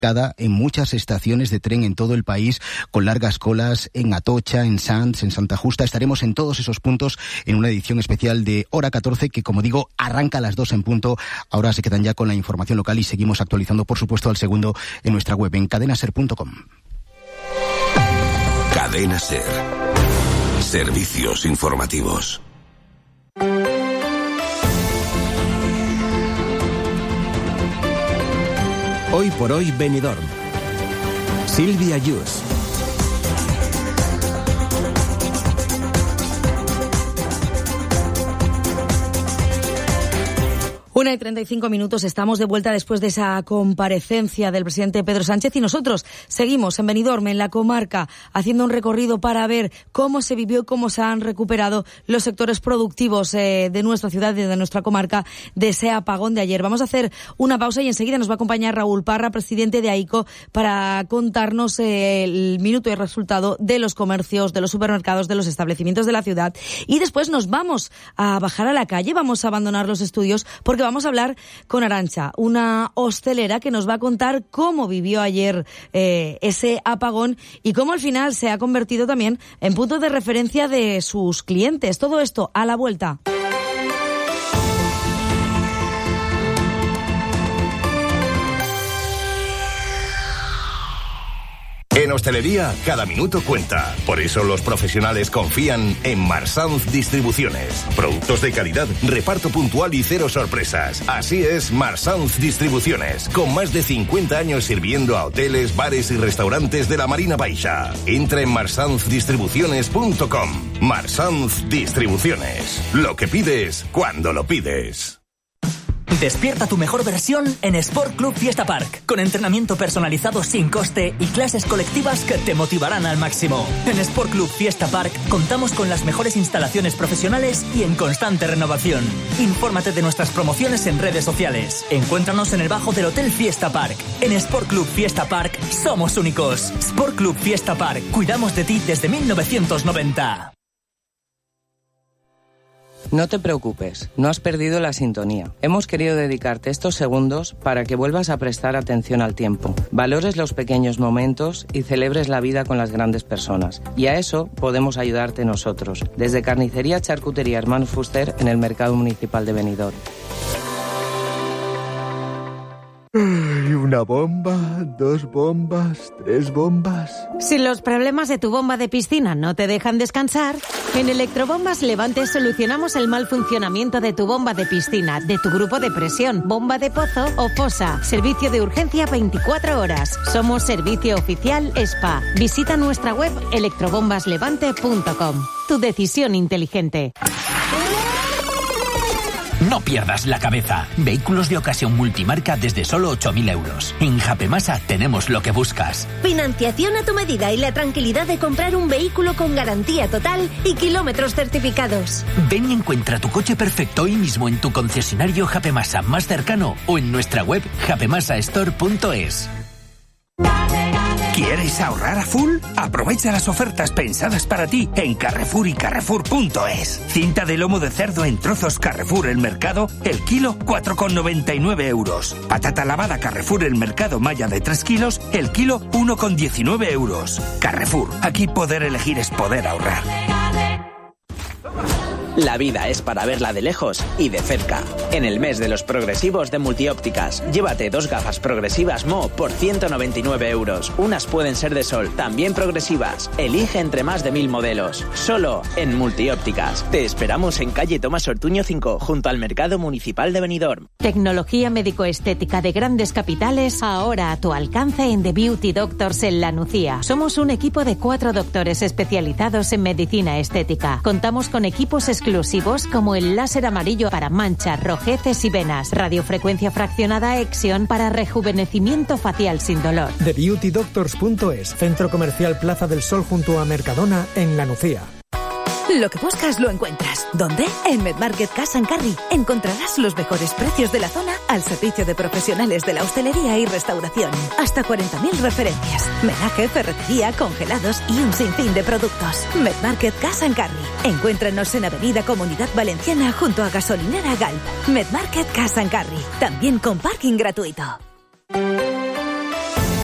en muchas estaciones de tren en todo el país, con largas colas en Atocha, en Sants, en Santa Justa. Estaremos en todos esos puntos en una edición especial de Hora 14 que, como digo, arranca a las 2 en punto. Ahora se quedan ya con la información local y seguimos actualizando, por supuesto, al segundo en nuestra web, en cadenaser.com. Cadena Ser. Servicios informativos. Hoy por hoy, Benidorm. Silvia Yus. 1:35, estamos de vuelta después de esa comparecencia del presidente Pedro Sánchez y nosotros seguimos en Benidorm, en la comarca, haciendo un recorrido para ver cómo se vivió y cómo se han recuperado los sectores productivos de nuestra ciudad y de nuestra comarca de ese apagón de ayer. Vamos a hacer una pausa y enseguida nos va a acompañar Raúl Parra, presidente de AICO, para contarnos el minuto y el resultado de los comercios, de los supermercados, de los establecimientos de la ciudad. Y después nos vamos a bajar a la calle, vamos a abandonar los estudios porque vamos a hablar con Arantxa, una hostelera que nos va a contar cómo vivió ayer ese apagón y cómo al final se ha convertido también en punto de referencia de sus clientes. Todo esto a la vuelta. En hostelería, cada minuto cuenta. Por eso los profesionales confían en Marsans Distribuciones. Productos de calidad, reparto puntual y cero sorpresas. Así es Marsans Distribuciones, con más de 50 años sirviendo a hoteles, bares y restaurantes de la Marina Baixa. Entra en marsansdistribuciones.com. Marsans Distribuciones. Lo que pides, cuando lo pides. Despierta tu mejor versión en Sport Club Fiesta Park, con entrenamiento personalizado sin coste y clases colectivas que te motivarán al máximo. En Sport Club Fiesta Park contamos con las mejores instalaciones profesionales y en constante renovación. Infórmate de nuestras promociones en redes sociales. Encuéntranos en el bajo del Hotel Fiesta Park. En Sport Club Fiesta Park somos únicos. Sport Club Fiesta Park, cuidamos de ti desde 1990. No te preocupes, no has perdido la sintonía. Hemos querido dedicarte estos segundos para que vuelvas a prestar atención al tiempo, valores los pequeños momentos y celebres la vida con las grandes personas. Y a eso podemos ayudarte nosotros, desde Carnicería Charcutería Hermanos Fuster en el Mercado Municipal de Benidorm. Una bomba, 2 bombas, 3 bombas... Si los problemas de tu bomba de piscina no te dejan descansar, en Electrobombas Levante solucionamos el mal funcionamiento de tu bomba de piscina, de tu grupo de presión, bomba de pozo o fosa. Servicio de urgencia 24 horas. Somos servicio oficial SPA. Visita nuestra web electrobombaslevante.com. Tu decisión inteligente. No pierdas la cabeza. Vehículos de ocasión multimarca desde solo 8.000 euros. En Japemasa tenemos lo que buscas. Financiación a tu medida y la tranquilidad de comprar un vehículo con garantía total y kilómetros certificados. Ven y encuentra tu coche perfecto hoy mismo en tu concesionario Japemasa más cercano o en nuestra web japemasastore.es. ¿Quieres ahorrar a full? Aprovecha las ofertas pensadas para ti en Carrefour y Carrefour.es. Cinta de lomo de cerdo en trozos Carrefour El Mercado, el kilo 4,99 euros. Patata lavada Carrefour El Mercado Maya de 3 kilos, el kilo 1,19 euros. Carrefour, aquí poder elegir es poder ahorrar. La vida es para verla de lejos y de cerca. En el mes de los progresivos de Multiópticas, llévate 2 gafas progresivas Mo por 199 euros. Unas pueden ser de sol, también progresivas. Elige entre más de 1000 modelos. Solo en Multiópticas. Te esperamos en calle Tomás Ortuño 5, junto al Mercado Municipal de Benidorm. Tecnología médico-estética de grandes capitales, ahora a tu alcance en The Beauty Doctors en La Nucía. Somos un equipo de 4 doctores especializados en medicina estética. Contamos con equipos exclusivos como el láser amarillo para manchas, rojeces y venas, radiofrecuencia fraccionada Exion para rejuvenecimiento facial sin dolor. TheBeautyDoctors.es, Centro Comercial Plaza del Sol junto a Mercadona en La Nucía. Lo que buscas lo encuentras. ¿Dónde? En Medmarket Cash & Carry. Encontrarás los mejores precios de la zona al servicio de profesionales de la hostelería y restauración. Hasta 40.000 referencias. Menaje, ferretería, congelados y un sinfín de productos. Medmarket Cash & Carry. Encuéntranos en Avenida Comunidad Valenciana junto a Gasolinera Galp. Medmarket Cash & Carry. También con parking gratuito.